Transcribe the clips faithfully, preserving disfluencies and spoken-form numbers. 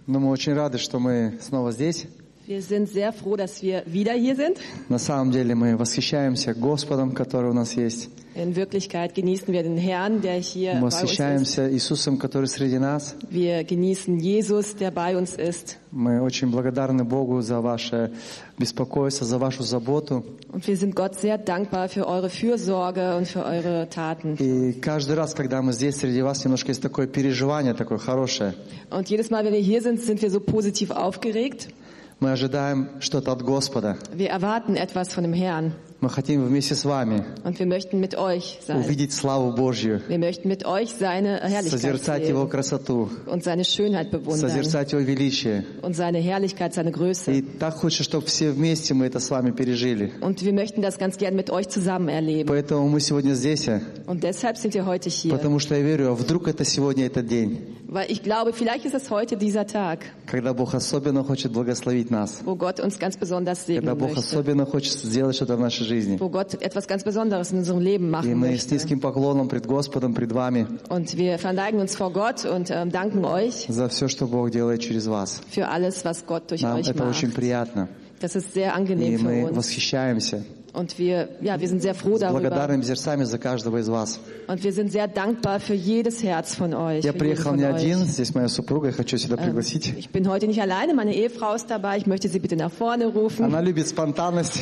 Но мы очень рады, что мы снова здесь. Wir sind sehr froh, dass wir wieder hier sind. На самом деле мы восхищаемся Господом, который у нас есть. In Wirklichkeit genießen wir den Herrn, der hier Мы bei uns ist. восхищаемся Иисусом, который среди нас. Wir genießen Jesus, der bei uns ist. Мы очень благодарны Богу за ваше беспокойство, за вашу заботу. Und wir sind Gott sehr dankbar für eure Fürsorge und für eure Taten. И каждый раз, когда мы здесь среди вас, немножко есть такое переживание, такое хорошее. Und jedes Mal, wenn wir hier sind, sind wir so positiv aufgeregt. Мы ожидаем что-то от Господа. Wir erwarten etwas von dem Herrn. Мы хотим вместе с вами Und wir möchten mit euch sein. увидеть славу Божью, Wir möchten mit euch seine Herrlichkeit созерцать Его sehen красоту, und seine Schönheit bewundern созерцать Его величие. und seine Herrlichkeit, seine И Größe. так хочется, чтобы все вместе мы это с вами пережили. Und wir möchten das ganz gern mit euch zusammen erleben. Поэтому мы сегодня здесь, Und deshalb sind wir heute hier. потому что я верю, а вдруг это сегодня этот день, Weil ich glaube, vielleicht ist es heute dieser Tag, когда Бог особенно хочет благословить нас, wo Gott uns ganz besonders когда segnen Бог möchte. особенно хочет сделать что-то в нашей жизни. Wo Gott etwas ganz Besonderes in unserem Leben И machen мы с möchte. низким поклоном пред Господом, пред вами Und wir verneigen uns vor Gott und ähm, danken euch за все, что Бог делает через вас. für alles, was Gott durch Нам euch это очень macht. приятно. Das ist sehr И angenehm für мы uns. восхищаемся. Und wir, ja, wir sind sehr froh С darüber. благодарными сердцами за каждого из вас. Und wir sind sehr dankbar für jedes Herz von euch. Я für jeden приехал von не euch. один, здесь моя супруга, я хочу сюда пригласить. Ich bin heute nicht alleine, meine Ehefrau ist dabei. Ich möchte sie bitte nach vorne rufen. Она любит спонтанность.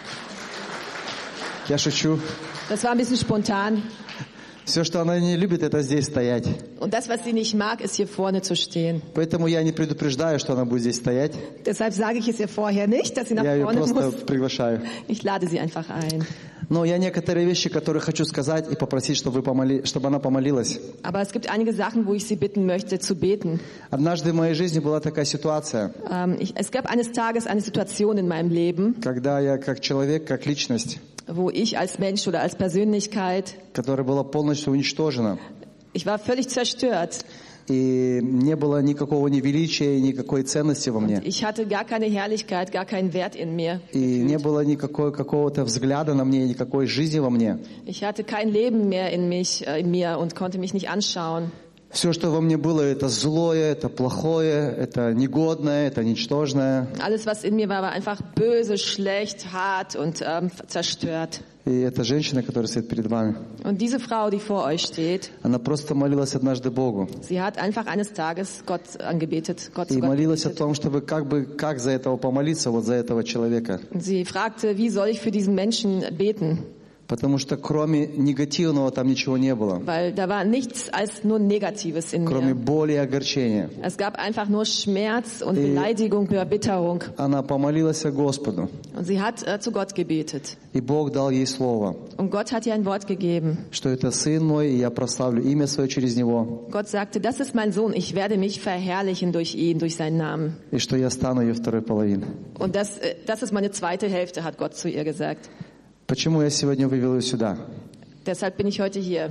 Я шучу. Das war ein bisschen spontan. Все, что она не любит, это здесь стоять. Und das, was sie nicht mag, ist hier vorne zu stehen. Поэтому я не предупреждаю, что она будет здесь стоять. Deshalb sage ich es ihr vorher nicht, dass sie nach Я ее vorne просто muss. приглашаю. Ich lade sie einfach ein. Но я некоторые вещи, которые хочу сказать и попросить, чтобы, вы помоли... чтобы она помолилась. Aber es gibt einige Sachen, wo ich sie bitten möchte, zu beten. Однажды в моей жизни была такая ситуация, Ähm, ich, es gab eines Tages eine Situation in meinem Leben, когда я как человек, как личность, wo ich als Mensch oder als Persönlichkeit, которая была полностью уничтожена, ich war völlig zerstört. и не было никакого ни величия, никакой ценности во мне. Ich hatte gar keine Herrlichkeit, gar keinen Wert in mir. И не было никакой какого-то взгляда на мне, никакой жизни во мне. Ich hatte kein Leben mehr in mich, äh, in mir und konnte mich nicht anschauen. Все, что во мне было, это злое, это плохое, это негодное, это ничтожное. Alles, was in mir war, war einfach böse, schlecht, hart und ähm, zerstört. И эта женщина, которая стоит перед вами, Und diese Frau, die vor euch steht, она просто молилась однажды Богу. sie hat einfach eines Tages Gott angebetet, Gott zu И Gott молилась о gebetet. том, чтобы как бы, как за этого помолиться, вот за этого человека. Und sie fragte, wie soll ich für diesen Menschen beten? Потому что кроме негативного там ничего не было. Weil da war nichts als nur Negatives in Кроме mir. боли и огорчения. Es gab einfach nur Schmerz und Die- Beleidigung, Erbitterung. Она помолилась о Господу. Und sie hat äh, zu Gott gebetet. И Бог дал ей слово, Und Gott hat ihr ein Wort gegeben. что это сын мой, и я прославлю имя свое через него, Gott sagte, das ist mein Sohn, ich werde mich verherrlichen durch ihn, durch seinen Namen. и что я стану ее второй половиной. Und das, äh, das ist meine zweite Hälfte, hat Gott zu ihr gesagt. Почему я сегодня вывел ее сюда? Deshalb bin ich heute hier.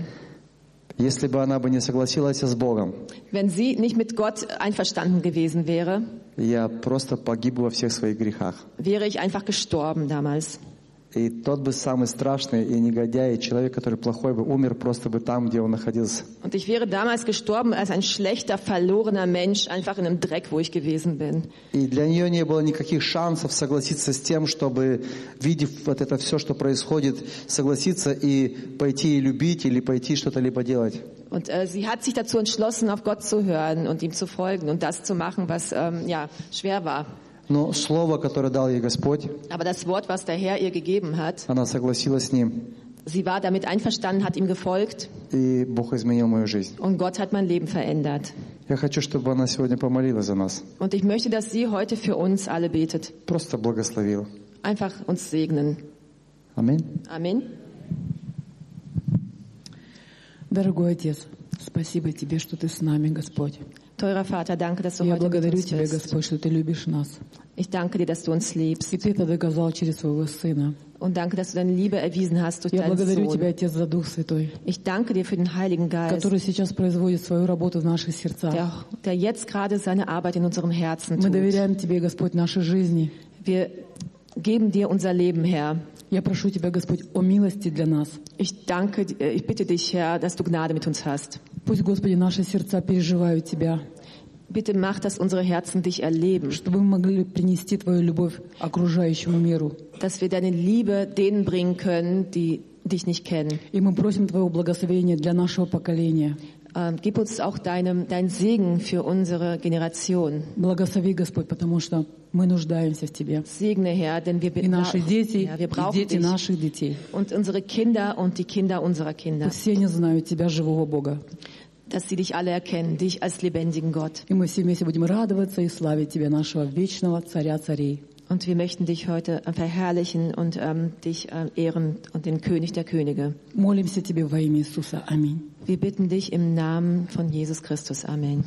Если бы она бы не согласилась с Богом, Wenn sie nicht mit Gott einverstanden gewesen wäre, я просто погиб во всех своих грехах. wäre ich einfach gestorben damals. И тот бы самый страшный и негодяй, и человек, который плохой бы, умер просто бы там, где он находился. Und ich wäre damals gestorben als ein schlechter, verlorener Mensch, einfach in einem Dreck, wo ich gewesen bin. И для нее не было никаких шансов согласиться с тем, чтобы, видев вот это все, что происходит, согласиться и пойти и любить, или пойти что-то либо делать. Und äh, sie hat sich dazu entschlossen, auf Gott zu hören und ihm zu folgen und das zu machen, was ähm, ja schwer war. Но слово, которое дал ей Господь, Aber das Wort, was der Herr ihr gegeben hat, она согласилась с ним, sie war damit einverstanden, hat ihm gefolgt и Бог изменил мою жизнь. und Gott hat mein Leben verändert. Я хочу, чтобы она сегодня помолилась за нас, Und ich möchte, dass sie heute für uns alle betet. просто благословила. Einfach uns segnen. Аминь. Amen. Дорогой Отец, спасибо Тебе, что Ты с нами, Господь. Teurer Vater, danke, dass du Я heute mit благодарю uns Тебя, bist. Господь, что Ты любишь нас. Ich danke dir, dass du uns liebst. И Ты это доказал через Своего Сына. Und danke, dass du deine Liebe erwiesen hast durch Я deinen благодарю Тебя, Sohn. Отец, за Дух Святой, Ich danke dir für den Heiligen Geist, который сейчас производит свою работу в наших сердцах. der, der jetzt gerade seine Arbeit in unserem Herzen Мы tut. доверяем Тебе, Господь, нашей жизни. Wir geben dir unser Leben, Herr. Я прошу Тебя, Господь, о милости для нас. Ich danke, ich bitte dich, Herr, dass du Gnade mit uns hast. Пусть, Господи, наши сердца переживают Тебя. Bitte mach, dass unsere Herzen dich erleben, чтобы мы могли принести Твою любовь окружающему миру. dass wir deine Liebe denen bringen können, die dich nicht kennen. И мы просим Твоего благословения для нашего поколения. Ähm, gib uns auch deinem, dein Segen für unsere Generation. Благослови, Господь, потому что мы нуждаемся в Тебе. Segne, Herr, denn wir, И наши дети, ja, wir и brauchen дети dich. наших детей. Und unsere Kinder und die Kinder unserer Kinder, Пусть все они знают Тебя, живого Бога. dass sie dich alle erkennen, dich als lebendigen Gott. И мы все вместе будем радоваться и славить Тебя, нашего вечного Царя царей. Und wir möchten dich heute verherrlichen und ähm, dich äh, ehren und den König der Könige. Молимся Тебе во имя Иисуса. Аминь. Wir bitten dich im Namen von Jesus Christus. Amen.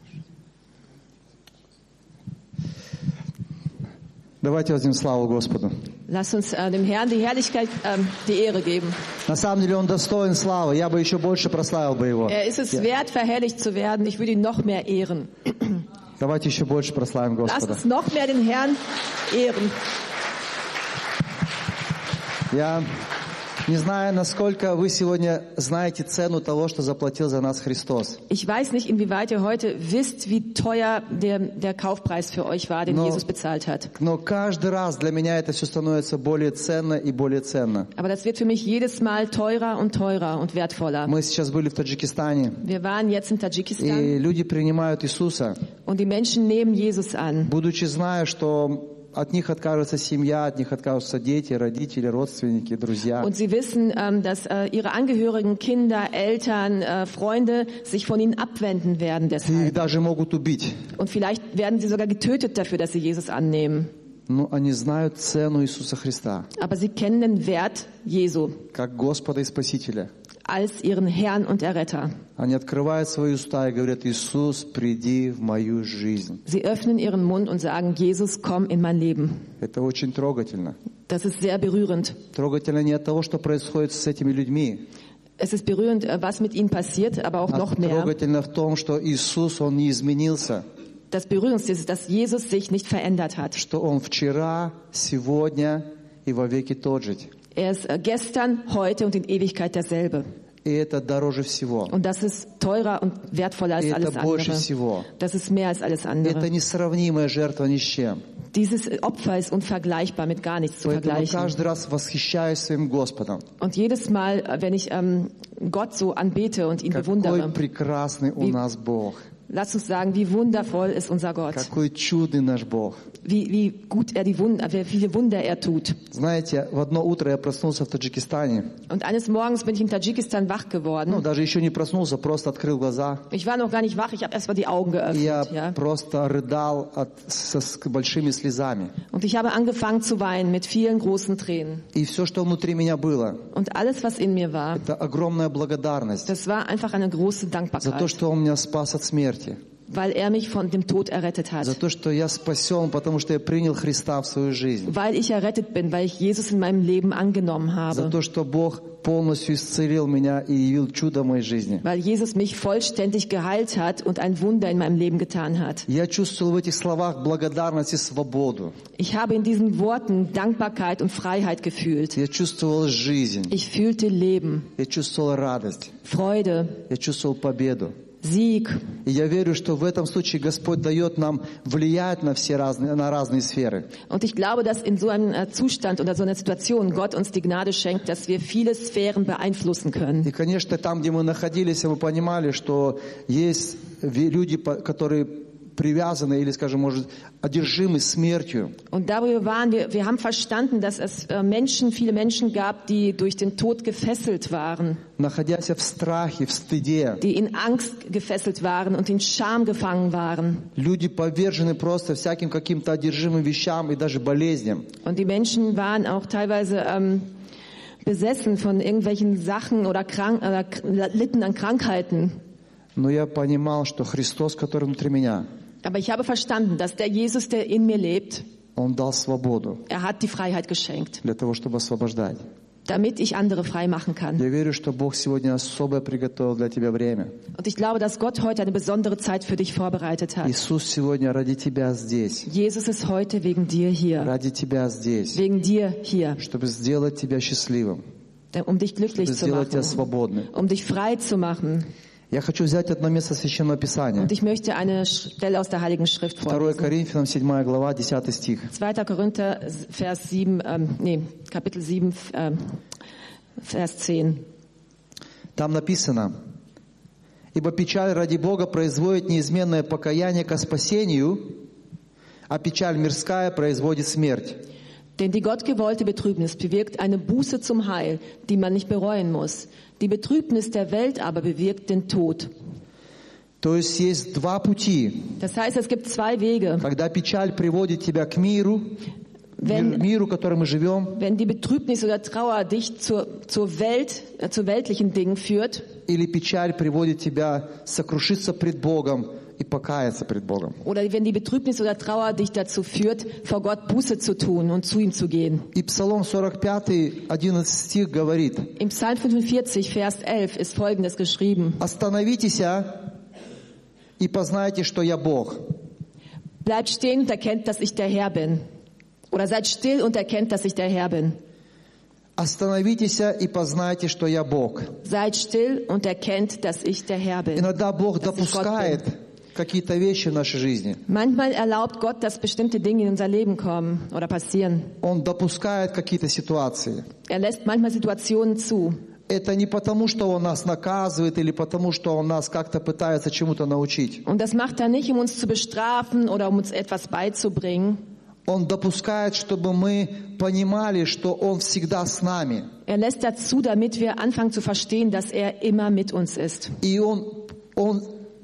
Давайте воздадим славу Господу. Lass uns äh, dem Herrn die Herrlichkeit, ähm, die Ehre geben. На самом деле Он достоин славы. Я бы еще больше прославил бы Его. Er ist es wert, verherrlicht zu werden. Ich würde ihn noch mehr ehren. Давайте еще больше прославим Lass Господа. uns noch mehr den Herrn ehren. Я не знаю, насколько вы сегодня знаете цену того, что заплатил за нас Христос. Ich weiß nicht, inwieweit ihr heute wisst, wie teuer der, der Kaufpreis für euch war, den No. Jesus bezahlt hat. Но каждый раз для меня это все становится более ценно и более ценно. Aber das wird für mich jedes Mal teurer und teurer und wertvoller. Мы сейчас были в Таджикистане, Wir waren jetzt in Tadschikistan и люди принимают Иисуса, und die Menschen nehmen Jesus an. будучи зная, что от них откажется семья, от них откажутся дети, родители, родственники, друзья. Und sie wissen, ähm, dass äh, ihre Angehörigen, Kinder, Eltern, äh, Freunde sich von ihnen abwenden werden И их deshalb. даже могут убить. Und vielleicht werden sie sogar getötet dafür, dass sie Jesus annehmen. Но они знают цену Иисуса Христа, Aber sie kennen den Wert Jesu как Господа и Спасителя. als ihren Herrn und Erretter. Они открывают свои уста и говорят: Иисус, приди в мою жизнь. Sie öffnen ihren Mund und sagen, Jesus, komm in mein Leben. Это очень трогательно. Das ist sehr berührend. Трогательно не от того, что происходит с этими людьми, Es ist berührend, äh, was mit ihnen passiert, aber auch а noch mehr. трогательно в том, что Иисус, Он не изменился, Das Berührendste ist, dass Jesus sich nicht verändert hat. что Он вчера, сегодня и во веки тот же. Er ist äh, gestern, heute und in Ewigkeit derselbe. И это дороже всего. Und das ist teurer und wertvoller als И alles это больше andere. всего. Das ist mehr als alles Это andere. несравнимая жертва ни с чем. Dieses Opfer ist unvergleichbar, mit gar nichts zu Поэтому vergleichen. каждый раз восхищаюсь своим Господом. Und jedes Mal, äh, wenn ich ähm, Gott so anbete und ihn Какой bewundere, прекрасный у Wie- нас Бог. lass uns sagen, wie wundervoll ist unser Gott. Какой чудный наш Бог. Wie, wie gut er die Wunder, wie viele Wunder er tut. Знаете, в одно утро я проснулся в Таджикистане. Und eines Morgens bin ich in Tadschikistan wach Ну, geworden. даже еще не проснулся, просто открыл глаза. Ich war noch gar nicht wach, ich habe erst mal die Augen И я geöffnet. Ja? просто рыдал от, со, с большими слезами. Und ich habe angefangen zu weinen mit vielen großen Tränen. И все, что внутри меня было, Und alles, was in mir war, это огромная благодарность das war einfach eine große за то, Dankbarkeit, что Он меня спас от смерти. weil er mich von dem Tod errettet За hat. то, что я спасен, потому что я принял Христа в свою жизнь. Weil ich errettet bin, weil ich Jesus in meinem Leben angenommen За habe. то, что Бог полностью исцелил меня и явил чудо в моей жизни. Weil Jesus mich vollständig geheilt hat und ein Wunder in meinem Leben getan hat. Я чувствовал в этих словах благодарность и свободу. Ich habe in diesen Worten Dankbarkeit und Freiheit gefühlt. Я чувствовал жизнь. Ich fühlte Leben, Я чувствовал радость. Freude, Я чувствовал победу. Sieg. И я верю, что в этом случае Господь дает нам влиять на все разные, на разные сферы. Und ich glaube, dass in so einem äh, Zustand oder so einer Situation Gott uns die Gnade schenkt, dass wir viele Sphären beeinflussen können. И, конечно, там, где мы находились, мы понимали, что есть люди, которые привязаны или, скажем, может, одержимы смертью. Und darüber waren wir, wir haben verstanden, dass es äh, Menschen, viele Menschen gab, die durch den Tod gefesselt waren, Находясь в страхе, в стыде. die in Angst gefesselt waren und in Scham gefangen waren. Люди повержены просто всяким каким-то одержимым вещам и даже болезням. Und die Menschen waren auch teilweise ähm, besessen von irgendwelchen Sachen oder, krank, oder litten an Krankheiten. Но я понимал, что Христос, который внутри меня, Aber ich habe verstanden, dass der Jesus, der in mir lebt, Он дал свободу er hat die Freiheit geschenkt, для того, чтобы освобождать. damit ich andere frei machen kann. Я верю, что Бог сегодня особо приготовил для тебя время. Und ich glaube, dass Gott heute eine besondere Zeit für dich vorbereitet hat. Иисус сегодня ради тебя здесь, Jesus ist heute wegen dir hier, ради тебя здесь, wegen dir hier, чтобы сделать тебя счастливым, um dich glücklich чтобы zu сделать тебя machen, свободным. um dich frei zu machen. Я хочу взять одно место Священного Писания. Und ich möchte eine Stelle aus der Heiligen Schrift второе vorlesen. Коринфянам, седьмая глава, десятый стих. zweiter Korinther, Vers sieben, ähm, nee, Kapitel sieben, ähm, Vers zehn. Там написано: «Ибо печаль ради Бога производит неизменное покаяние ко спасению, а печаль мирская производит смерть». Denn die gottgewollte Betrübnis bewirkt eine Buße zum Heil, die man nicht bereuen muss. Die Betrübnis der Welt aber bewirkt den Tod. То есть есть два пути. Das heißt, es gibt zwei Wege. Когда печаль приводит тебя к миру, Wenn, миру, в котором мы живем, wenn die Betrübnis oder Trauer dich zur, zur Welt, äh, zu weltlichen Dingen führt, или печаль приводит тебя сокрушиться пред Богом и покаяться пред Богом. oder wenn die Betrübnis oder Trauer dich dazu führt, vor Gott Buße zu tun und zu ihm zu gehen. И Псалом сорок пять, одиннадцатый стих говорит: Im Psalm fünfundvierzig, Vers elf ist Folgendes geschrieben. «Остановитесь и познайте, что я Бог». Bleibt stehen und erkennt, dass ich der Herr bin. Oder seid still und erkennt, dass ich der Herr bin. «Остановитесь и познайте, что я Бог». Seid still und erkennt, dass ich der Herr bin. Иногда Бог dass ich Gott допускает bin. какие-то вещи в нашей жизни. Manchmal erlaubt Gott, dass bestimmte Dinge in unser Leben kommen oder passieren. Он допускает какие-то ситуации. Er lässt manchmal Situationen zu. Это не потому, что Он нас наказывает или потому, что Он нас как-то пытается чему-то научить. Und das macht er nicht, um uns zu bestrafen oder um uns etwas beizubringen. Он допускает, чтобы мы понимали, что Он всегда с нами. Er lässt dazu, damit wir anfangen zu verstehen, dass er immer mit uns ist. И Он, он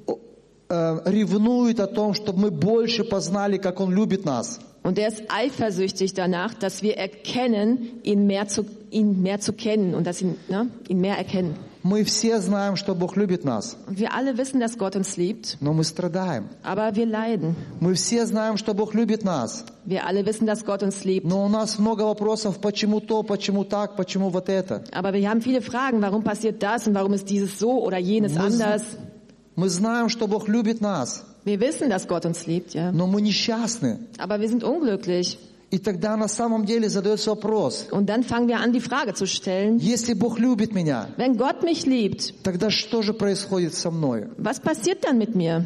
э, ревнует о том, чтобы мы больше познали, как Он любит нас. Und er ist eifersüchtig danach, dass wir erkennen, ihn mehr zu, ihn mehr zu kennen und dass ihn, ne, ihn mehr erkennen. Мы все знаем, что Бог любит нас, Und wir alle wissen, dass Gott uns liebt, но мы страдаем. aber wir leiden. Мы все знаем, что Бог любит нас, Wir alle wissen, dass Gott uns liebt. но у нас много вопросов, почему то, почему так, почему вот это. Aber wir haben viele Fragen, warum passiert das und warum ist dieses so oder jenes Мы, anders. мы знаем, что Бог любит нас, Wir wissen, dass Gott uns liebt, ja. но мы несчастны. Aber wir sind unglücklich. И тогда на самом деле задается вопрос: Und dann fangen wir an, die Frage zu stellen, если Бог любит меня, wenn Gott mich liebt, тогда что же происходит со мной? was passiert dann mit mir?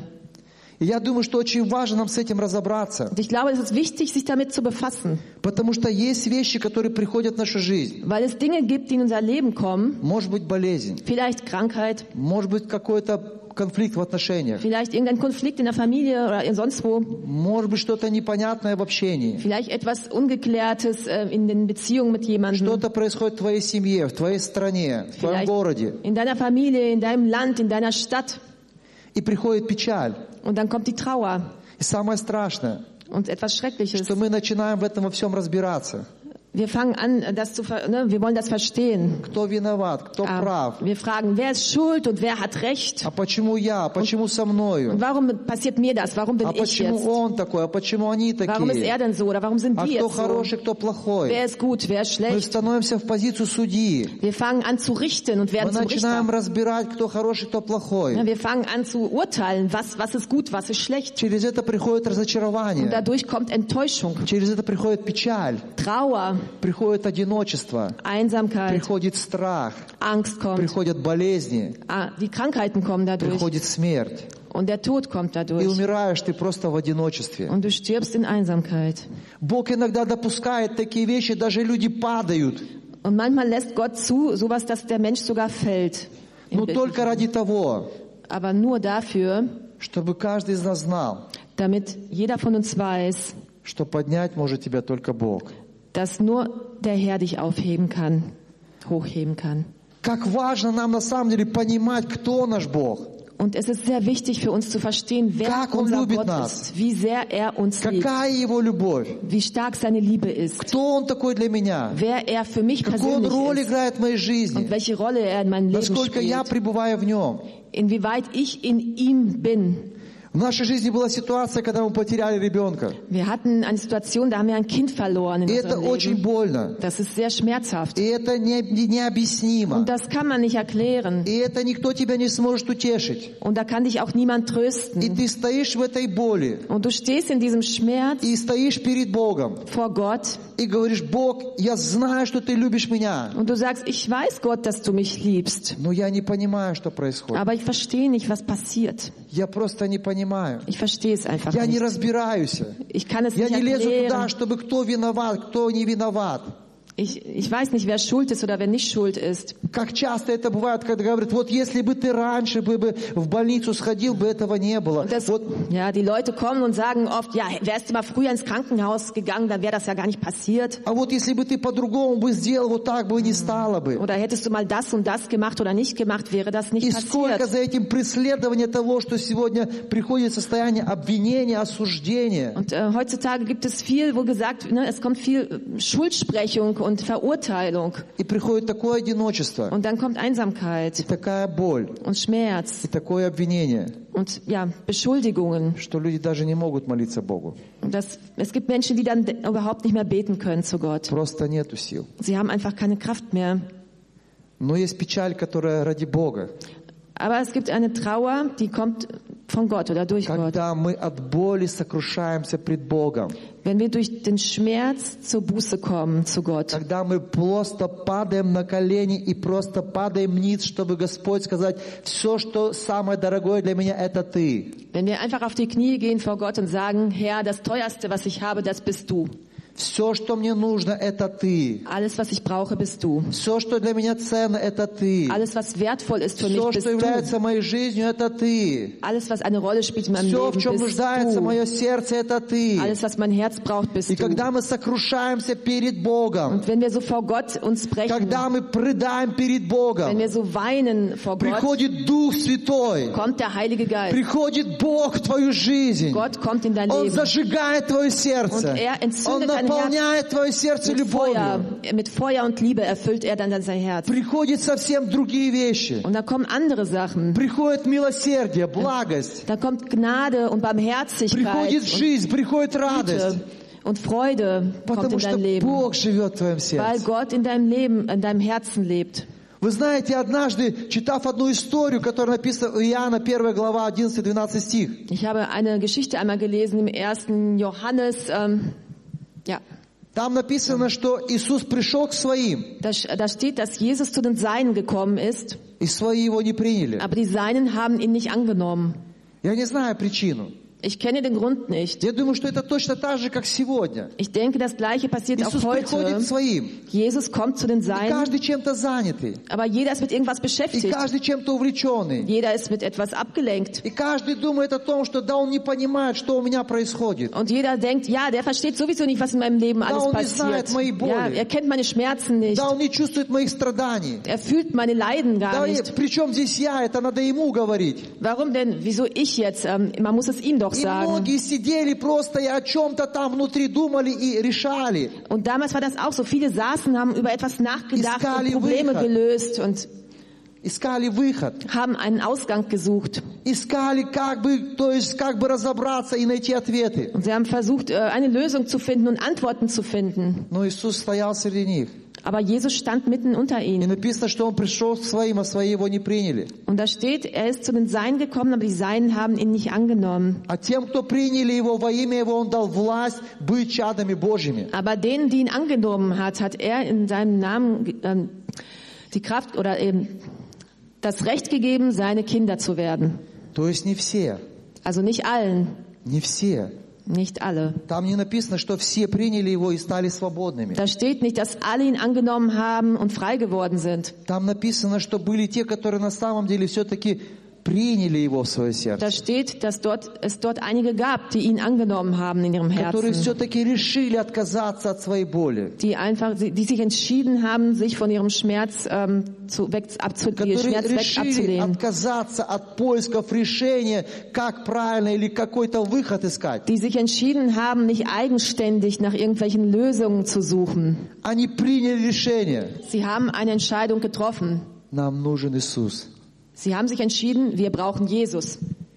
И я думаю, что очень важно нам с этим разобраться, Und ich glaube, es ist wichtig, sich damit zu befassen, потому что есть вещи, которые приходят в нашу жизнь. weil es Dinge gibt, die in unser Leben kommen, Может быть болезнь, vielleicht Krankheit, может быть какой-то конфликт в отношениях, vielleicht irgendein Konflikt in der Familie oder in sonst wo, может быть что-то непонятное в общении. vielleicht etwas Ungeklärtes äh, in den Beziehungen mit jemandem, Что-то происходит в твоей семье, в твоей стране, в твоем vielleicht городе. in deiner Familie, in deinem Land, in deiner Stadt. И приходит печаль. Und dann kommt die Trauer И самое страшное, und etwas Schreckliches. что мы начинаем в этом во всем разбираться. Wir fangen an, das zu, ver- ne, wir wollen das verstehen. Кто виноват, кто Ah, прав. wir fragen, wer ist schuld und wer hat Recht? А почему я? Почему со мною? Und warum passiert mir das? Warum bin А ich почему jetzt? он такой? А почему они Warum ist er такие? denn so? Oder warum sind А wir кто jetzt so? хороший, кто плохой? Wer ist gut, wer ist Мы schlecht? становимся в позицию судьи. Wir fangen an zu richten und Мы werden zum начинаем Richter. разбирать, кто хороший, кто Ja, плохой. wir fangen an zu urteilen, was, was ist gut, was ist schlecht. Через это приходит Und разочарование. dadurch kommt Enttäuschung, Через это приходит печаль. Trauer, Приходит одиночество. Einsamkeit, Приходит страх. Angst kommt. Приходят болезни. Ah, die Krankheiten kommen dadurch Приходит смерть. und der Tod kommt И dadurch. умираешь ты просто в одиночестве. Und du stirbst in Einsamkeit. Бог иногда допускает такие вещи, даже люди падают. Und manchmal lässt Gott zu, sowas, dass der Mensch sogar fällt. Но только ради того, Aber nur dafür, чтобы каждый из нас знал, damit jeder von uns weiß, что поднять может тебя только Бог. dass nur der Herr dich aufheben kann, hochheben kann. Как важно нам на самом деле понимать, кто наш Бог. Und es ist sehr wichtig für uns zu verstehen, wer Как он unser любит Gott нас. ist, wie sehr er uns liebt, Какая Его любовь. wie stark seine Liebe ist, Кто Он такой для меня. wer er für mich Какую Он persönlich роль ist играет в моей und жизни. welche Rolle er in meinem Leben Насколько я spielt, пребываю в Нем. inwieweit ich in ihm bin. В нашей жизни была ситуация, когда мы потеряли ребенка. Wir hatten eine Situation, da haben wir ein Kind verloren in И это unserem очень Leben. больно. Das ist sehr schmerzhaft. И это не, не- необъяснимо. Und das kann man nicht erklären. И это никто тебя не сможет утешить. Und da kann dich auch niemand И trösten. ты стоишь в этой боли. Und du stehst in diesem Schmerz И стоишь перед Богом. vor Gott И говоришь: Бог, я знаю, что ты любишь меня. und du sagst, ich weiß, Gott, dass du mich liebst. Но я не понимаю, что происходит. Aber ich verstehe nicht, was passiert. Я просто не понимаю. Ich verstehe es einfach Я не nicht. разбираюсь. Ich kann es Я nicht не лезу туда, erklären. чтобы кто виноват, кто не виноват. Ich, ich weiß nicht, wer schuld ist oder wer nicht schuld ist. Как часто это бывает, когда говорят: вот если бы ты раньше бы, бы в больницу сходил, бы этого не было. Das, Вот, ja, die Leute kommen und sagen oft, ja, wärst du mal früher ins Krankenhaus gegangen, dann wäre das ja gar nicht passiert. а вот если бы ты по-другому бы сделал, вот так бы не стало бы. Oder hättest du mal das und das gemacht oder nicht gemacht, wäre das nicht И сколько passiert. за этим преследования того, что сегодня приходит состояние обвинения, осуждения. Und äh, heutzutage gibt es viel, wo gesagt, ne, es kommt viel äh, Schuldsprechung und Verurteilung. И приходит такое одиночество, Und dann kommt и Einsamkeit такая боль, und Schmerz и такое обвинение, und ja, Beschuldigungen. что люди даже не могут молиться Богу. Und das, es gibt Menschen, die dann de- überhaupt nicht mehr beten können zu Gott. Просто нету сил. Sie haben einfach keine Kraft mehr. Но есть печаль, которая ради Бога. Aber es gibt eine Trauer, die kommt von Gott oder durch Gott. Когда мы от боли сокрушаемся пред Богом. Wenn wir durch den Schmerz zur Buße kommen zu Gott. Когда мы просто падаем на колени и просто падаем ниц, чтобы Господь сказать: все, что самое дорогое для меня, это Ты. Wenn wir einfach auf die Knie gehen vor Gott und sagen, Herr, das Teuerste, was ich habe, das bist du. Все, что мне нужно, это Ты. Alles, was ich brauche, bist du. Все, что для меня ценно, это Ты. Alles, was wertvoll ist für mich, Все, bist что du. является моей жизнью, это Ты. Alles, was eine Rolle spielt in meinem Все, в Leben, чем bist нуждается du. мое сердце, это Ты. Alles, was mein Herz braucht, bist И du. когда мы сокрушаемся перед Богом, Und wenn wir so vor Gott uns brechen, когда мы прыдаем перед wenn Богом, wir so weinen vor Gott, приходит Дух Святой, kommt der Heilige Geist. приходит Бог в твою жизнь. Gott kommt in dein Он Leben. зажигает твое сердце. Und er Он entzündet dein Herz. наполняет твое сердце Mit Feuer, любовью. mit Feuer und Liebe erfüllt er dann sein Herz. Приходят совсем другие вещи. Und da kommen andere Sachen. Приходит милосердие, благость. Da kommt Gnade und Barmherzigkeit Приходит жизнь, приходит радость. und, und Freude kommt Потому in что dein Leben. Бог живет в твоем Weil сердце. Gott in deinem Leben, in deinem Herzen lebt. Вы знаете, однажды, читав одну историю, которая написана в Иоанна, первая глава, одиннадцатый-двенадцатый стих. Ich habe eine Geschichte einmal gelesen im ersten Johannes. Ähm, ja, Там написано, что Иисус пришел к своим, da, da steht, dass Jesus zu den Seinen gekommen ist, и свои его не приняли. aber die Seinen haben ihn nicht angenommen. Я не знаю причину. Ich kenne den Grund nicht. Я думаю, что это точно так же, как сегодня. Ich denke, das Gleiche passiert Иисус auch приходит heute. к своим, Jesus kommt zu den и Seinen, каждый чем-то занятый, aber jeder ist mit irgendwas и beschäftigt. каждый чем-то увлеченный. Jeder ist mit etwas abgelenkt. И каждый думает о том, что да, он не понимает, что у меня происходит. Und jeder denkt, ja, der versteht sowieso nicht, was in meinem Leben alles он не знает passiert. мои боли. Ja, er kennt meine Schmerzen nicht. Да, он не чувствует моих страданий. Er fühlt meine Leiden gar Да, nicht. при чем здесь я? Это надо ему говорить. Warum denn? Wieso ich jetzt? Ähm, man muss es ihm doch И sagen. многие сидели просто и о чем-то там внутри думали и решали. Und damals war das auch so. Viele saßen, haben über etwas nachgedacht Искали und Probleme выход. gelöst und Искали выход. haben einen Ausgang gesucht. Искали как бы, то есть как бы разобраться и найти ответы. Und sie haben versucht, äh, eine Lösung zu finden und Antworten zu finden. Но Иисус стоял среди них. Aber Jesus stand mitten unter И ihnen. написано, что Он пришел к своим, а свои Его не приняли. Und da steht, er ist zu den Seinen gekommen, aber die Seinen haben ihn nicht angenommen. А тем, кто приняли Его во имя Его, Он дал власть быть чадами Божьими. Aber denen, die ihn angenommen hat, hat er in seinem Namen ähm, die Kraft oder eben das Recht gegeben, seine Kinder zu werden. То есть не все. Also nicht allen, Не все. nicht alle. Там не написано, что все приняли Его и стали свободными. Da steht nicht, dass alle ihn angenommen haben und frei geworden sind. Там написано, что были те, которые на самом деле все-таки приняли Его в свое сердце. Da steht, dass dort, es dort einige gab, die ihn angenommen haben in ihrem Которые Herzen. все-таки решили отказаться от своей боли. Die einfach, die sich entschieden haben, sich von ihrem Schmerz ähm, zu, weg, abzu, die Которые Schmerz weg решили abzulehnen. отказаться от поисков решения, как правильно или какой-то выход искать. Die sich entschieden haben, nicht eigenständig nach irgendwelchen Lösungen zu suchen. Они приняли решение. Sie haben eine Entscheidung getroffen. Нам нужен Иисус. Sie haben sich entschieden, wir brauchen Jesus.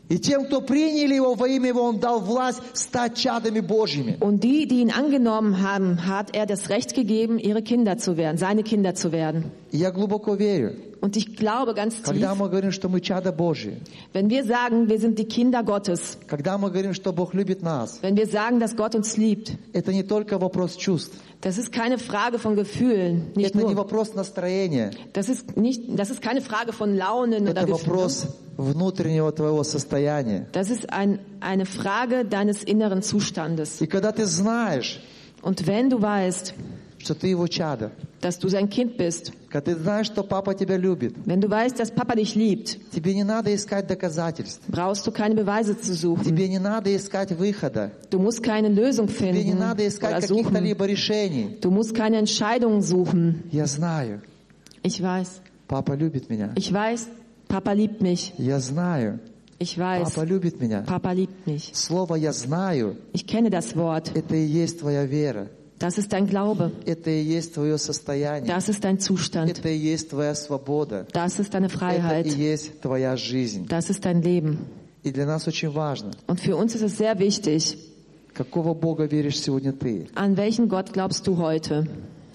И тем, кто приняли Его во имя Его, Он дал власть стать чадами Божьими. Und die, die ihn angenommen haben, hat er das Recht gegeben, ihre Kinder zu werden, seine Kinder zu werden. И я глубоко верю, Und ich glaube ganz tief, когда мы говорим, что мы чада Божьи, wenn wir sagen, wir sind die Kinder Gottes, когда мы говорим, что Бог любит нас, wenn wir sagen, dass Gott uns liebt, это не только вопрос чувств, das ist keine Frage von Gefühlen, nicht это не nur. вопрос настроения, Das ist nicht, das ist keine Frage von Launen oder это Gefühlen. вопрос внутреннего твоего состояния. Das ist ein, eine Frage deines inneren Zustandes. И когда ты знаешь, Und wenn du weißt, что ты Его чадо, dass du sein Kind bist, когда ты знаешь, что Папа тебя любит, wenn du weißt, dass Papa dich liebt, тебе не надо искать доказательств, brauchst du keine Beweise zu suchen. тебе не надо искать выхода, Du musst keine Lösung тебе не finden надо oder искать каких-то suchen. либо решений. Du musst keine Entscheidungen suchen. Я знаю, Ich weiß. Папа любит меня. Ich weiß, Papa liebt mich. Я знаю, Ich weiß, Папа любит меня. Papa liebt mich. Слово «я знаю» Ich kenne das Wort. — это и есть твоя вера. Das ist dein Glaube. Это и есть твое состояние. Das ist dein Zustand. Это и есть твоя свобода. Das ist deine Это и Freiheit. есть твоя жизнь. Das ist dein Leben. И для нас очень важно, Und für uns ist es sehr wichtig, какого Бога веришь сегодня ты? an welchen Gott glaubst du heute?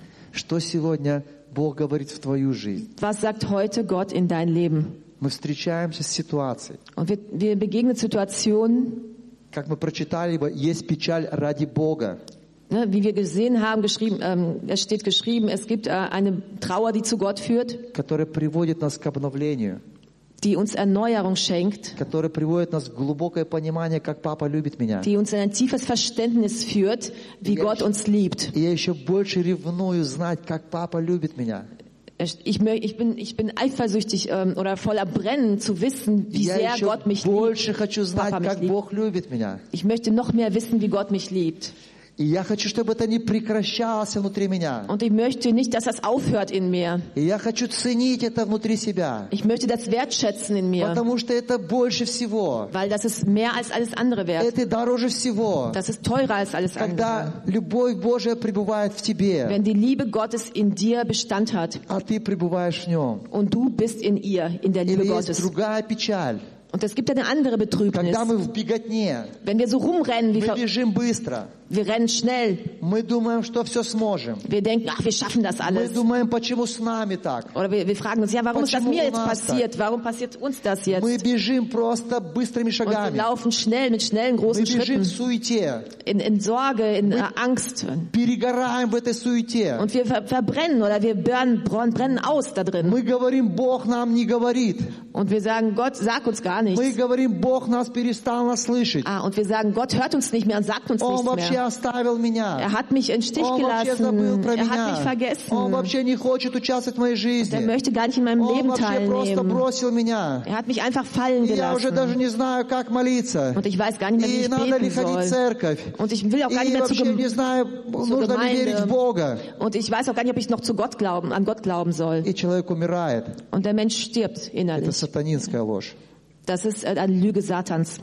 Что сегодня Бог говорит в твою жизнь? Was sagt heute Gott in dein Leben? Мы встречаемся с ситуацией. Und wir, wir begegnen Situationen, Как мы прочитали, есть печаль ради Бога. ne, wie wir gesehen haben, geschrieben, ähm, es steht geschrieben, es gibt äh, eine Trauer, die zu Gott führt, Которая приводит нас к обновлению. die uns Erneuerung schenkt, Которая приводит нас к глубокое понимание, как Папа любит меня. die uns in ein tiefes Verständnis führt, wie Ja, Gott ich- uns liebt. И я еще больше ревную знать, как Папа любит меня. Ich, mö- ich, bin, ich bin eifersüchtig ähm, oder voller Brennen zu wissen, wie Я sehr еще Gott mich больше liebt. хочу знать, Папа mich как liebt. Бог любит меня. Ich möchte noch mehr wissen, wie Gott mich liebt. И я хочу, чтобы это не прекращалось внутри меня. Und ich möchte nicht, dass das aufhört in mir. И я хочу ценить это внутри себя. Ich möchte das wertschätzen in mir, Потому что это больше всего. weil das ist mehr als alles andere wert. Это дороже всего. Das ist teurer als alles andere. Когда любовь Божия пребывает в тебе, Wenn die Liebe Gottes in dir Bestand hat а ты пребываешь в нем. und du bist in ihr, in der Liebe Или есть Gottes. другая печаль. Und es gibt eine andere Betrübnis. Когда мы в беготне, Wenn wir so rumrennen, wie мы ver бежим быстро. wir rennen schnell, Мы думаем, что все сможем. wir denken, ach, wir schaffen das Мы alles. думаем, почему с нами так. Oder wir, wir fragen uns, ja, warum ist das Почему mir у jetzt нас passiert? Warum passiert uns das jetzt? Мы бежим просто быстрыми Und wir шагами. laufen schnell, mit schnellen, Мы großen бежим в Schritten, суете. in, in Sorge, in äh, Angst. Перегораем в этой суете. Und wir ver verbrennen oder wir brennen, brennen aus da drin. Мы говорим, Бог нам не говорит. Und wir sagen, Gott, sag uns gar Мы nichts. говорим, Бог нас перестал нас слышать. Ah, und wir sagen, Gott hört uns nicht mehr und sagt uns Он nichts вообще mehr. оставил меня. Er hat mich im Stich Он вообще забыл gelassen. про Er hat mich меня. Он vergessen. вообще не хочет участвовать в моей Er жизни. möchte gar nicht in meinem Он Leben вообще просто teilnehmen. бросил меня. Er hat mich einfach fallen И я уже даже gelassen. не знаю, как молиться. Und ich weiß gar nicht mehr, wie И ich надо ли beten ходить в soll. церковь. Und ich will auch gar nicht И mehr zu вообще не Gem- знаю, нужно ли Gemeinde. верить в Bога. Und ich weiß auch gar nicht, ob ich noch zu Gott glauben, an Gott glauben soll. И человек умирает. Und der Mensch stirbt Это innerlich. сатанинская ложь. Das ist äh, eine Lüge Satans.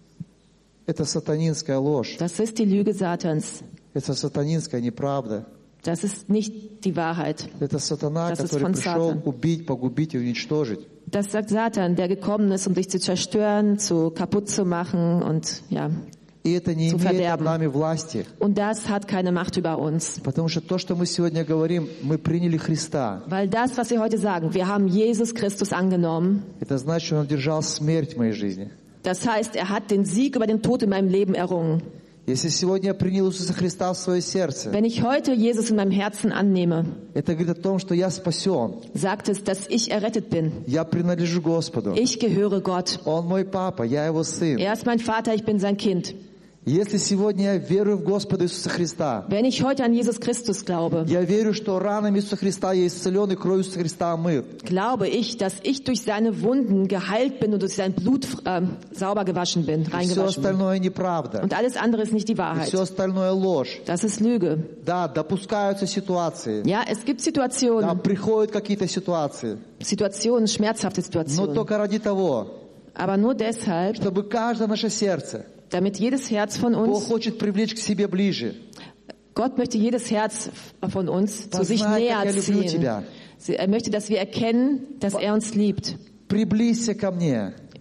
Это сатанинская ложь. Das ist die Lüge Satans. Это сатанинская неправда. Das ist nicht die Wahrheit. Это сатана, Das ist который von пришел Satan. убить, погубить и уничтожить. Das sagt Satan, der gekommen ist, um dich zu zerstören, zu kaputt zu machen und ja. И это не Zu имеет verderben. над нами власти. Und das hat keine Macht über uns. Потому что то, что мы сегодня говорим, мы приняли Христа. Weil das, was wir heute sagen, wir haben Jesus Christus angenommen. Это значит, что Он одержал смерть в моей жизни. Das heißt, er hat den Sieg über den Tod in meinem Leben errungen. Если сегодня я принял Иисуса Христа в свое сердце, Wenn ich heute Jesus in meinem Herzen annehme, это говорит о том, что я спасен. sagt es, dass ich errettet bin. Я принадлежу Господу. Ich gehöre Gott. Он мой папа, я его сын. Er ist mein Vater, ich bin sein Kind. Если сегодня я верую в Господа Иисуса Христа, Wenn ich heute an Jesus Christus glaube, я верю, что ранами Иисуса Христа я исцелен, и кровью Иисуса Христа омыт. glaube ich, dass ich durch seine Wunden geheilt bin und durch sein Blut äh, sauber gewaschen bin, И все reingewaschen bin. остальное неправда. Und alles andere ist nicht die И Wahrheit. все остальное ложь. Das ist Lüge. Да, допускаются ситуации. Ja, es gibt Да, Situationen, приходят какие-то ситуации. Situationen, schmerzhafte Но Situationen. только ради того, Aber nur deshalb, чтобы каждое наше сердце, damit jedes Herz von Бог uns, хочет привлечь к себе ближе. Gott möchte jedes Herz von uns zu sich Познай, näher как я люблю ziehen. тебя. Er möchte, dass wir erkennen, dass er uns liebt. Приблизься ко мне.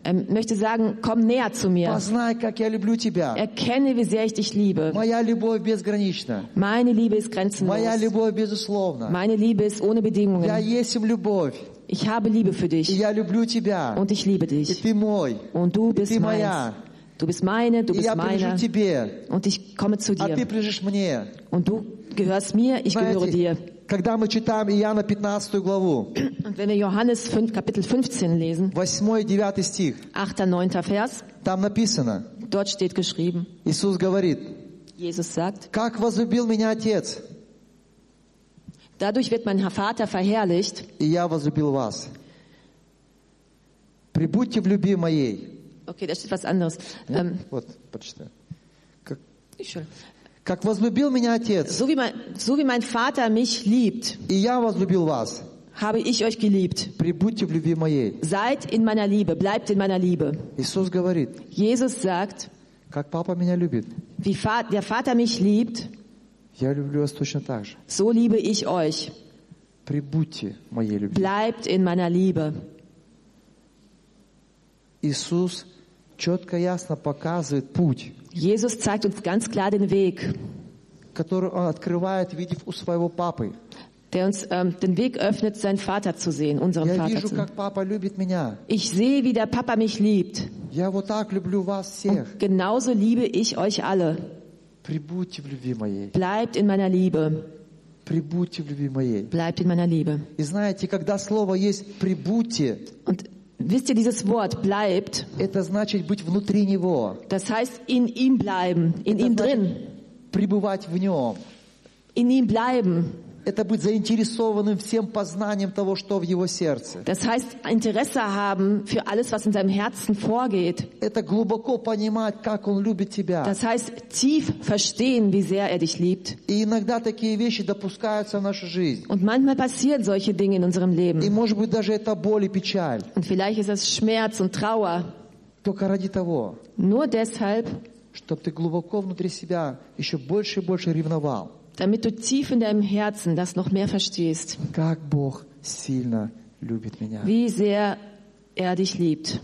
Er möchte sagen, komm näher zu mir. Познай, как я люблю тебя. Erkenne, wie sehr ich dich liebe. Моя любовь безгранична. Meine Liebe ist Моя grenzenlos. любовь безусловна. Meine Liebe ist ohne Я Bedingungen. есть им любовь. Ich habe Liebe für И dich я люблю тебя. und ich liebe И dich. ты мой. Und du И bist ты meins. моя. Du bist meine, du И bist я принадлежу meiner. тебе. Und ich komme zu А ты dir. принадлежишь мне. Und du gehörst mir, ich gehöre dir. Знаете, когда мы читаем Иоанна пятнадцатую главу, Und wenn wir Johannes fünf, Kapitel fünfzehn lesen, восьмой и девятый стих, achter, neunter Vers, там написано, dort steht geschrieben, Иисус говорит, Jesus sagt, «Как возлюбил меня Отец, dadurch wird mein Vater verherrlicht, и я возлюбил вас. Прибудьте в любви моей». okay, da steht was anderes. Ähm, Вот, прочитаю. Как, Entschuldigung. «Как возлюбил меня Отец, so, wie mein, so wie mein Vater mich liebt, и я возлюбил вас. habe ich euch geliebt. Прибудьте в любви моей». Seid in meiner Liebe, bleibt in meiner Liebe. Иисус говорит, Jesus sagt, как Папа меня любит, wie Fa- der Vater mich liebt, я люблю вас точно так же. so liebe ich euch. Прибудьте в моей любви. Bleibt in meiner Liebe. Иисус четко, ясно показывает путь, Jesus zeigt uns ganz klar den Weg, который Он открывает, видев у своего Папы. der uns ähm, den Weg öffnet, seinen Vater zu sehen, unseren Я Vater вижу, zu sehen. как Папа любит меня. Ich sehe, wie der Papa mich liebt. Я вот так люблю вас всех. Genauso liebe ich euch alle. Прибудьте в любви моей. Bleibt in meiner Liebe. Прибудьте в любви моей. Bleibt in meiner Liebe. И знаете, когда слово есть «прибудьте», Und wisst ihr, dieses Wort bleibt, это значит быть внутри Него, das heißt in ihm bleiben, in Это ihm значит drin, пребывать в Нем. in ihm bleiben. Это быть заинтересованным всем познанием того, что в Его сердце. Das heißt, Interesse haben für alles, was in seinem Herzen vorgeht. Это глубоко понимать, как Он любит тебя. Das heißt, tief verstehen, wie sehr er dich liebt. И иногда такие вещи допускаются в нашу жизнь. Und manchmal passieren solche Dinge in unserem И Leben. может быть даже это боль и печаль. Und vielleicht ist das Schmerz und Trauer. Только ради того, Nur deshalb, чтобы ты глубоко внутри себя еще больше и больше ревновал. damit du tief in deinem Herzen das noch mehr verstehst, Как Бог сильно любит меня. wie sehr er dich liebt.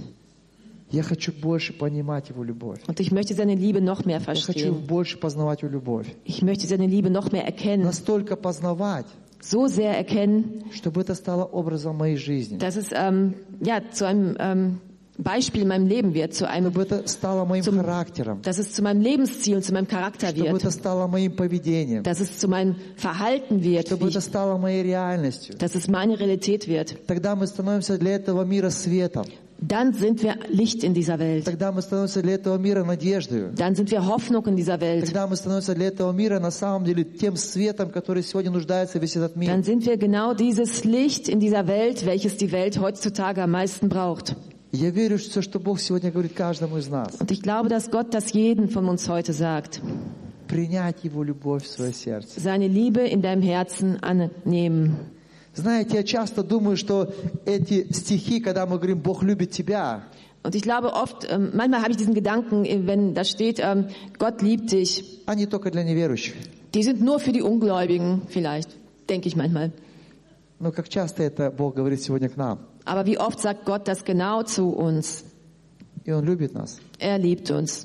Я хочу больше понимать Его любовь. Und ich möchte seine Liebe noch mehr Я хочу verstehen. больше познавать Его любовь. Ich möchte seine Liebe noch mehr erkennen. Настолько познавать, So sehr erkennen, чтобы это стало образом моей жизни. dass es ähm, ja, zu einem ähm, Beispiel in meinem Leben wird, zu einem, Чтобы это стало моим Zum- характером. dass es zu meinem Lebensziel und zu meinem Charakter Чтобы wird, это стало моим поведением. dass es zu meinem Verhalten wird, Чтобы wie это ich, стало моей реальностью. dass es meine Realität wird. Тогда мы становимся для этого мира светом. Dann sind wir Licht in dieser Welt. Тогда мы становимся для этого мира надеждой. Dann sind wir Hoffnung in dieser Welt. Тогда мы становимся для этого мира на самом деле тем светом, который сегодня нуждается весь этот мир. Dann sind wir genau dieses Licht in dieser Welt, welches die Welt heutzutage am meisten braucht. Я верю, что все, что Бог сегодня говорит каждому из нас, Und ich glaube, dass Gott das jedem von uns heute sagt. принять Его любовь в свое сердце. Seine Liebe in deinem Herzen annehmen. Знаете, я часто думаю, что эти стихи, когда мы говорим «Бог любит тебя», Und ich glaube oft, ähm, manchmal habe ich diesen Gedanken, äh, wenn da steht, ähm, Gott liebt dich. они только для неверующих. Die sind nur für die Ungläubigen, vielleicht, denke ich manchmal. Но как часто это Бог говорит сегодня к нам. Aber wie oft sagt Gott das genau zu uns? И Он любит нас. Er liebt uns.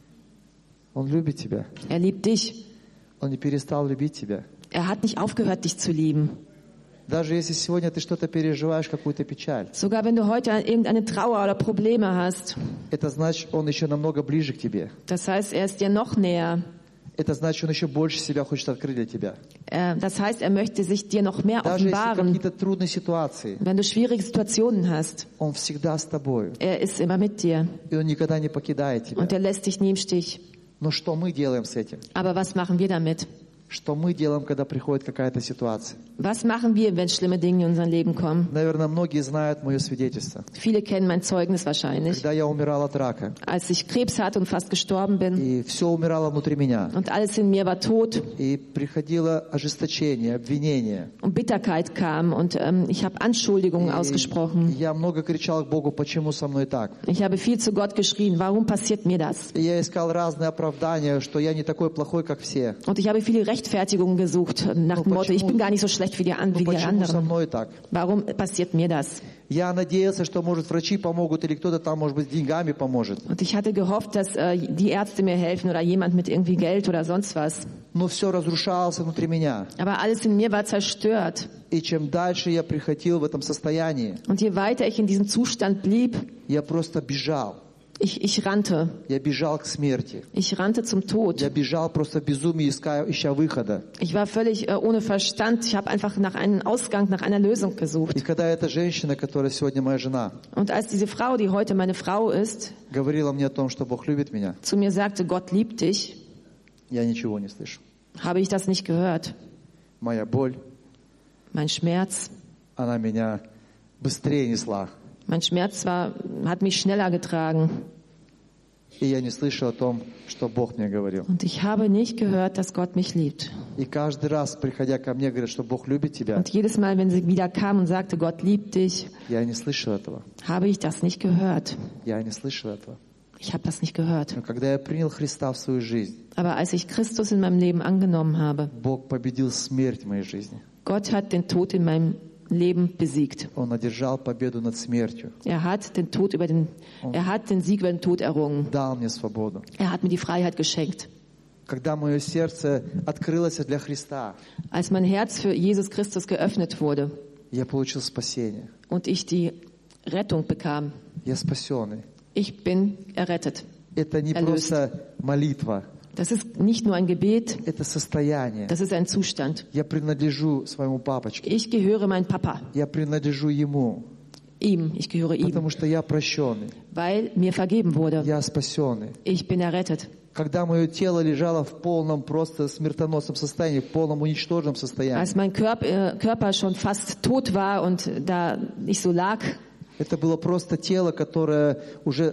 Он любит тебя. Er liebt dich. Он не перестал любить тебя. Er hat nicht aufgehört, dich zu lieben. Даже если сегодня ты что-то переживаешь, какую-то печаль, Sogar wenn du heute irgendeine Trauer oder Probleme hast. это значит, Он еще намного ближе к тебе. Das heißt, er ist dir noch näher. Это значит, Он еще больше себя хочет открыть для тебя. Er, das heißt, er möchte sich dir noch mehr Даже если offenbaren. какие-то трудные ситуации, Wenn du schwierige Situationen hast, Он всегда с тобой. er ist immer mit dir. И Он никогда не покидает тебя. Und er lässt dich nie im Stich. Но что мы делаем с этим? Aber was machen wir damit? Что мы делаем, когда приходит какая-то ситуация? Was machen wir, wenn schlimme Dinge in unser Leben kommen? Наверное, многие знают мое свидетельство. Viele kennen mein Zeugnis wahrscheinlich. Когда я умирал от рака, Als ich Krebs hatte und fast gestorben bin и все умирало внутри меня, und alles in mir war tot и приходило ожесточение, обвинение. und Bitterkeit kam und ähm, ich habe Anschuldigungen И ausgesprochen. я много кричал к Богу, почему со мной так? Ich habe viel zu Gott geschrien, warum passiert mir das? И я искал разные оправдания, что я не такой плохой, как все. Und ich habe viele Rechtfertigungen gesucht nach dem Motto, ich bin gar nicht so schlecht wie die, an- Ну wie die почему со anderen. мной так? Warum passiert mir das? Я надеялся, что, может, врачи помогут или кто-то там, может быть, деньгами поможет. Und ich hatte gehofft, dass äh, die Ärzte mir helfen oder jemand mit irgendwie Geld oder sonst was. Но все разрушалось внутри меня. Aber alles in mir war zerstört. И чем дальше я приходил в этом состоянии, Und je weiter ich in diesem Zustand blieb, я просто бежал. ich, ich rannte. Я бежал к смерти. Ich rannte zum Tod. Я бежал просто в безумии, иская, ища выхода. Ich war völlig äh, ohne Verstand. Ich habe einfach nach einem Ausgang, nach einer Lösung gesucht. И когда эта женщина, которая сегодня моя жена, Und als diese Frau, die heute meine Frau ist, говорила мне о том, что Бог любит меня, zu mir sagte, Gott liebt dich, я ничего не слышу. habe ich das nicht gehört. Моя боль, Mein Schmerz, она меня быстрее несла. mein Schmerz war, hat mich schneller getragen. И я не слышал о том, что Бог мне говорил. Und ich habe nicht gehört, dass Gott mich liebt. И каждый раз, приходя ко мне, говорят, что Бог любит тебя, Und jedes Mal, wenn sie wieder kam und sagte, Gott liebt dich, я не слышал этого. habe ich das nicht gehört. Я не слышал этого. Ich habe das nicht gehört. Но когда я принял Христа в свою жизнь, Aber als ich Christus in meinem Leben angenommen habe, Бог победил смерть в моей жизни. Gott hat den Tod in meinem Leben besiegt. Он одержал победу над смертью, Er hat den Tod über den, er hat den Sieg über den Tod errungen. дал мне свободу. Er hat mir die Freiheit geschenkt. Когда мое сердце открылось для Христа, Als mein Herz für Jesus Christus geöffnet wurde я получил спасение. und ich die Rettung bekam, Я спасенный. ich bin errettet. Это не Erlöst. просто молитва, Das ist nicht nur ein Gebet, это состояние. das ist ein Zustand. Я принадлежу своему папочке. Ich gehöre meinem Papa, Я принадлежу ему, ihm, ich gehöre ihm, потому что я прощенный. weil mir vergeben wurde. Я спасенный. Ich bin errettet. Когда мое тело лежало в полном просто смертоносном состоянии, в полном уничтоженном состоянии, Als mein Körper, äh, Körper schon fast tot war und da ich so lag, это было просто тело, которое уже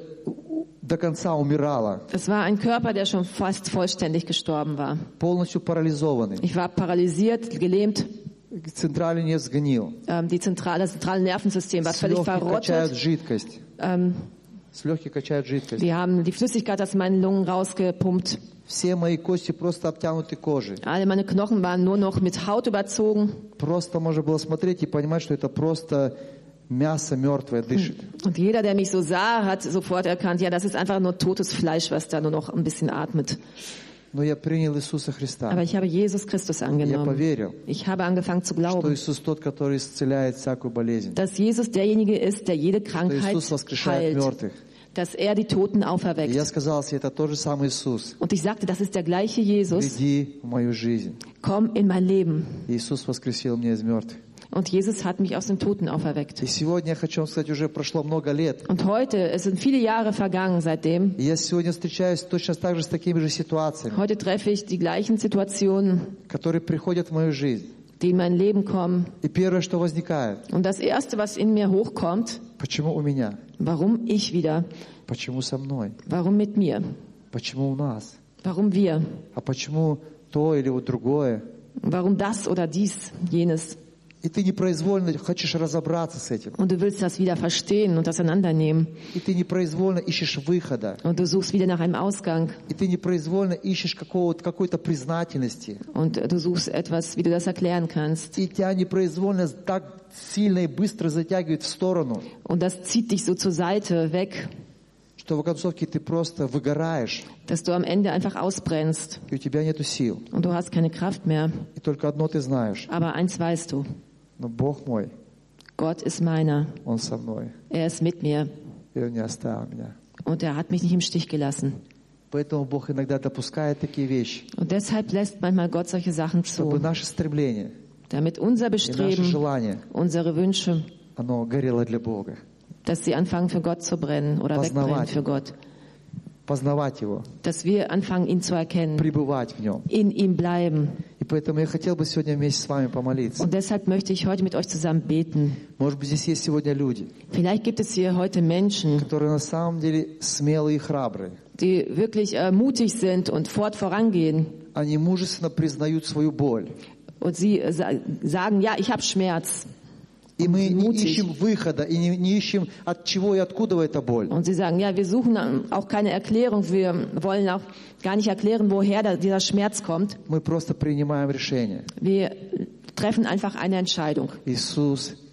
до конца умирало, es war ein Körper, der schon fast vollständig gestorben war. полностью парализованный. Ich war paralysiert, gelähmt. Центральный нерв сгнил. Ähm, die zentrale, das zentrale Nervensystem war С völlig легких качают verrottet. жидкость. Ähm, С легких качают жидкость. die haben die Flüssigkeit aus meinen Lungen rausgepumpt. Все мои кости просто обтянуты кожей. Alle meine Knochen waren nur noch mit Haut überzogen. Просто можно было смотреть и понимать, что это просто мясо мертвое дышит. Und jeder, der mich so sah, hat sofort erkannt, ja, das ist einfach nur totes Fleisch, was da nur noch ein bisschen atmet. Но я принял Иисуса Христа. Aber ich habe Jesus Christus Я angenommen. поверил, Ich habe angefangen zu что glauben, Иисус тот, который исцеляет всякую болезнь. dass Jesus derjenige ist, der jede Что Krankheit Иисус воскрешает heilt, мертвых. dass er die Toten И я auferweckt. сказал себе, это тот же самый Иисус. Und ich sagte, das ist der gleiche Jesus. Приди в мою жизнь. Komm in mein Leben. Иисус воскресил меня из мертвых. Und Jesus hat mich aus den Toten auferweckt. И сегодня я хочу вам сказать, уже прошло много лет. Und heute, es sind viele Jahre vergangen seitdem. И я сегодня встречаюсь точно так же с такими же ситуациями, Heute treffe ich die gleichen Situationen, которые приходят в мою жизнь. die in mein Leben kommen. И первое, что возникает, Und das Erste, was in mir hochkommt, почему у меня? warum ich wieder? Почему со мной? Warum mit mir? Почему у нас? Warum wir? А почему то или вот другое? Warum das oder dies, jenes? И ты непроизвольно хочешь разобраться с этим. Und du willst das wieder verstehen und auseinandernehmen. И ты непроизвольно ищешь выхода. Und du suchst wieder nach einem Ausgang. И ты непроизвольно ищешь какого-то, какой-то признательности. Und du suchst etwas, wie du das erklären kannst. И тебя непроизвольно так сильно и быстро затягивает в сторону, Und das zieht dich so zur Seite weg, что в концовке ты просто выгораешь, dass du am Ende einfach ausbrennst. и у тебя нету сил. Und du hast keine Kraft mehr. И только одно ты знаешь. Aber eins weißt du, Но Бог мой, Gott ist meiner. Он со мной. Er ist mit mir. И Он не оставил меня. Und er hat mich nicht im Stich gelassen. Поэтому Бог иногда допускает такие вещи, Und deshalb lässt manchmal Gott solche Sachen чтобы zu, наше стремление damit unser и наше Bestreben, желание, unsere Wünsche, оно горело для Бога. dass sie anfangen für Gott zu brennen oder Познавать. wegbrennen für Gott. Познавать Его, Dass wir anfangen, ihn zu erkennen, пребывать в Нем. in ihm bleiben. И поэтому я хотел бы сегодня вместе с вами помолиться. Und deshalb möchte ich heute mit euch zusammen beten. Может быть, здесь есть сегодня люди, Vielleicht gibt es hier heute Menschen, которые на самом деле смелые и храбрые. die wirklich äh, mutig sind und fort vorangehen. Они мужественно признают свою боль. Und sie äh, sa- sagen, ja, ich habe Schmerz. И мы не Mutig. ищем выхода, и не, не ищем, от чего и откуда эта боль. Und sie sagen, ja, wir suchen auch keine Erklärung. Wir wollen auch gar nicht erklären, woher da, dieser Schmerz kommt. Мы просто принимаем решение. Wir treffen einfach eine Entscheidung. Иисус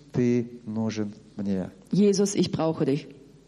Ты нужен мне. Jesus, ich brauche dich.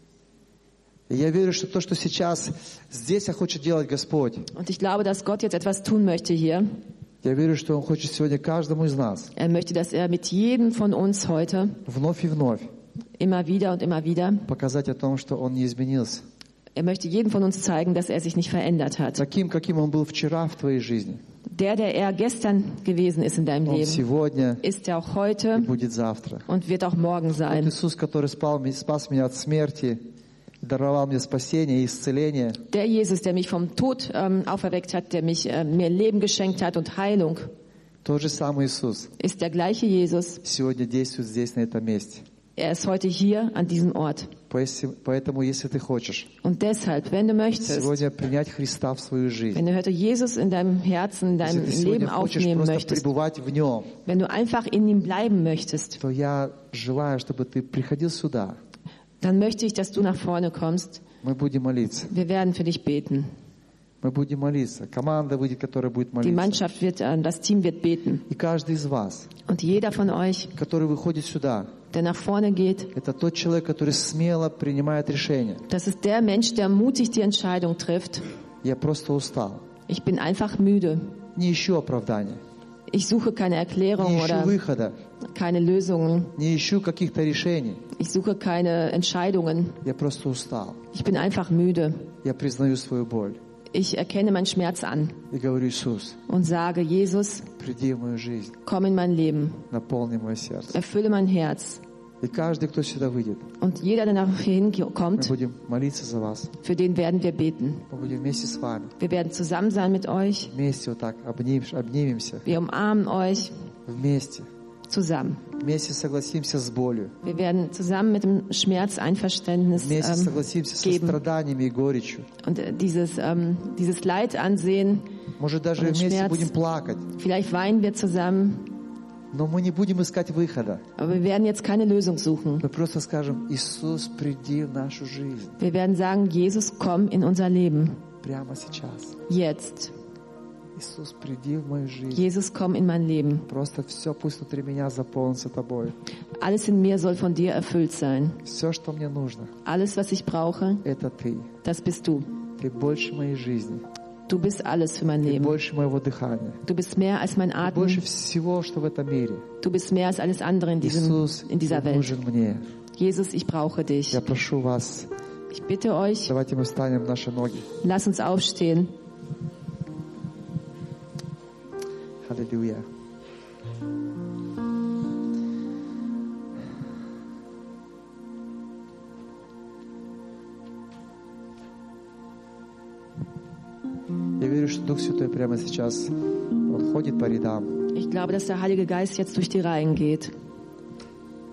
И я верю, что то, что сейчас здесь хочет делать Господь, Und ich glaube, dass Gott jetzt etwas tun möchte hier. я верю, что Он хочет сегодня каждому из нас Er möchte, dass er mit jedem von uns heute вновь и вновь immer wieder und immer wieder, показать о том, что Он не изменился. er möchte jedem von uns zeigen, dass er sich nicht verändert hat. Таким, каким Он был вчера в твоей жизни. Der, der er gestern gewesen ist in deinem Он Leben, сегодня ist er auch и heute будет завтра. und wird auch morgen Тот sein. Иисус, который спал, спас меня от смерти, даровал мне спасение и исцеление, Der Jesus, der mich vom Tod ähm, auferweckt hat, der mich äh, mir Leben geschenkt hat und Heilung, тот же самый Иисус ist der gleiche Jesus. сегодня действует здесь, на этом месте. Er ist heute hier an diesem Ort. Поэтому, если ты хочешь Und deshalb, wenn du möchtest, сегодня принять Христа в свою жизнь, wenn du heute Jesus in deinem Herzen, in если deinem ты сегодня Leben хочешь aufnehmen просто möchtest, пребывать в Нем, wenn du einfach in ihm bleiben möchtest, то я желаю, чтобы ты приходил сюда. dann möchte ich, dass du nach vorne kommst. Мы будем молиться. Wir werden für dich beten. Мы будем молиться. Команда выйдет, которая будет Die молиться. Mannschaft wird, äh, das Team wird beten. И каждый из вас, Und jeder von euch, который выходит сюда, der nach vorne geht, это тот человек, который смело принимает решение. das ist der Mensch, der mutig die Entscheidung trifft. Я просто устал. Ich bin einfach müde. Не ищу оправдания. Ich suche keine Erklärung Не ищу oder выхода. keine Lösungen. Не ищу каких-то решений. Ich suche keine Entscheidungen. Я просто устал. Ich bin einfach müde. Я признаю свою боль. Ich erkenne meinen Schmerz an И говорю: Иисус, und sage, Jesus, приди в мою жизнь. komm in mein Leben. Наполни мое сердце. Erfülle mein Herz. И каждый, кто сюда выйдет, Und jeder, der nach hier мы hinkommt, будем молиться за вас. für den werden wir beten. Мы будем вместе с вами. Wir werden zusammen sein mit euch. Вместе вот так обним, обнимемся. Wir umarmen euch Вместе. zusammen. Вместе согласимся с болью. Wir werden zusammen mit dem Schmerz Einverständnis Вместе ähm, согласимся со geben страданиями и горечью. und äh, dieses, ähm, dieses Leid ansehen. Может, даже Und вместе Schmerz. будем плакать. Vielleicht weinen wir zusammen, Но мы не будем искать выхода. aber wir werden jetzt keine Lösung suchen. Мы просто скажем: Иисус, приди в нашу жизнь. Wir werden sagen, Jesus, komm in unser Leben. Прямо сейчас. Jetzt. Иисус, приди в мою жизнь. Jesus, komm in mein Leben. Просто все пусть внутри меня заполнится Тобой. Alles in mir soll von dir erfüllt sein. Все, что мне нужно, Alles, was ich brauche, это Ты. das bist du. Ты больше моей жизни. Du bist alles für mein Ты Leben. больше моего дыхания. Du bist mehr als mein Ты больше Atmen. всего, что в этом мире. Du bist mehr als alles andere in, diesem, Иисус, in dieser Ты Welt. нужен мне. Jesus, ich brauche dich. Я прошу вас, Ich bitte euch, давайте мы встанем в наши ноги. lass uns aufstehen. Аллилуйя. Я верю, что Дух Святой прямо сейчас, Он ходит по рядам. Ich glaube, dass der Heilige Geist jetzt durch die Reihen geht.